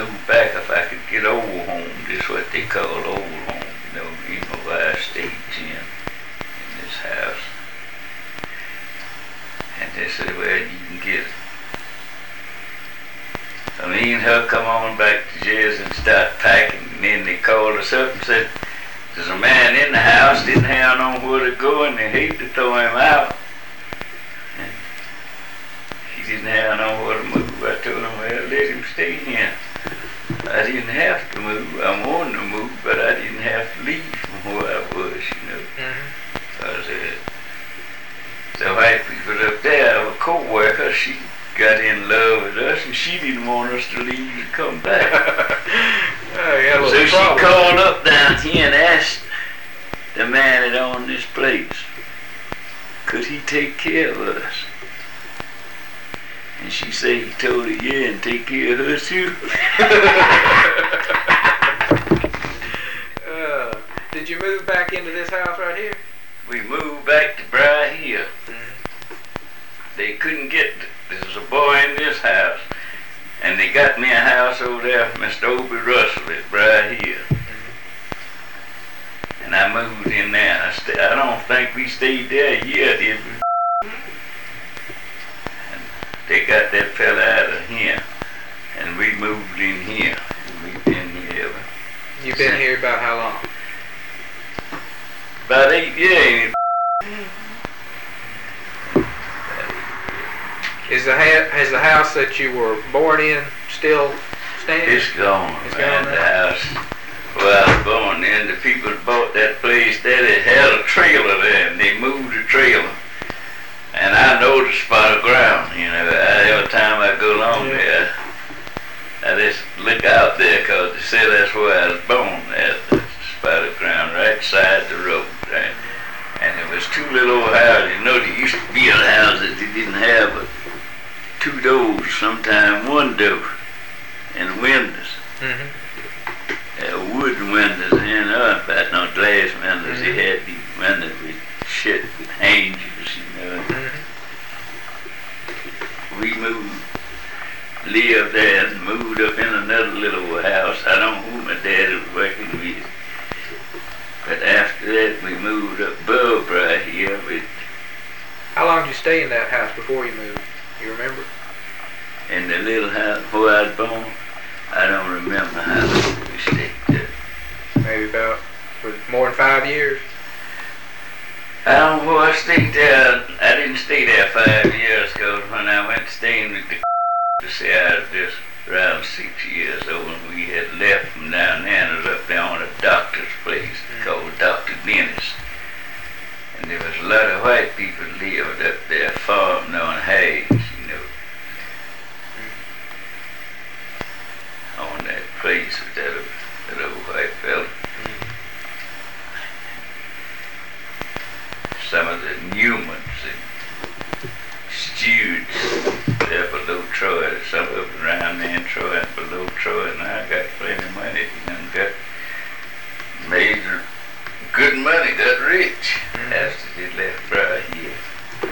move back if I could get old home. This is what they call old home. You know where I stayed in this house. And they said, well, you can get it. So me and her come on back to Jersey and start packing. And then they called us up and said, there's a man in the house, didn't have nowhere to go, and they hate to throw him out. And he didn't have nowhere to move. I told him, well, let him stay here. I didn't have to move. I wanted to move, but I didn't have to leave from where I was, you know. So I said, the white people up there, a co-worker, she got in love with us, and she didn't want us to leave to come back. So she called up down here and asked the man that owned this place, could he take care of us? And she said he told her, yeah, and take care of her too. Did you move back into this house right here? We moved back to Briar Hill. They couldn't get, there was a boy in this house, and they got me a house over there, Mr. Obie Russell at Briar Hill. And I moved in there. I don't think we stayed there a year, did we? And they got that fella out of here, and we moved in here. And we've been here ever. You've been here about how long? About 8 years. Has the house that you were born in still standing? It's gone. It's gone. The house where I was born in, the people that bought that place there, they had a trailer there, and they moved the trailer. And I know the spot of ground, you know. Every time I go along there, I just look out there, because they say that's where I was born, at the spot of ground, right side the road. Right? And there was two little old houses. You know, there used to be a house that they didn't have but 2 doors, sometimes 1 door, and windows. Wooden windows, you know, about no glass windows. They had these windows with shit with hinges, you know. We lived there and moved up in another little house. I don't know who my dad was working with. But after that, we moved up above right here. How long did you stay in that house before you moved? You remember? In the little house where I was born, I don't remember how long we stayed there. Maybe about more than 5 years? I don't know where I stayed there. I didn't stay there 5 years, because when I went staying with the say I was just around 6 years old, and we had left from down there and was up there on a doctor's place called Dr. Dennis. And there was a lot of white people lived up there, farming on Hayes, you know. On that place with that old white fella. Some of the Newmans and Stewards there below Troy, some of them around there in Troy and below Troy, and I got plenty of money, you know, got made good money, got rich after they left Briar Hill.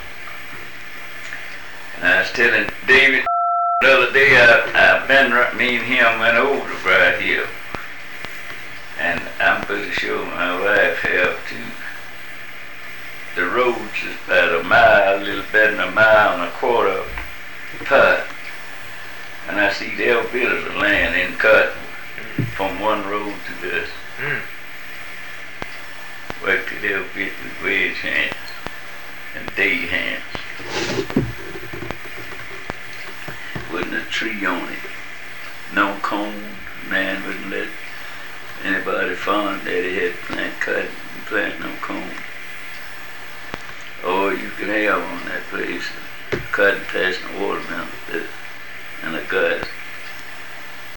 And I was telling David the other day, me and him went over to Briar Hill, and I'm pretty sure my wife have too. The roads is about a little better than a mile and a quarter apart. And I see there were bits of land in cut from one road to this. Worked it every bit with wedge hands and day hands. Wasn't a tree on it. No cone. Man wouldn't let anybody farm that he had to plant no cone. Or you could have on that place cutting, passing the watermelon and the guys.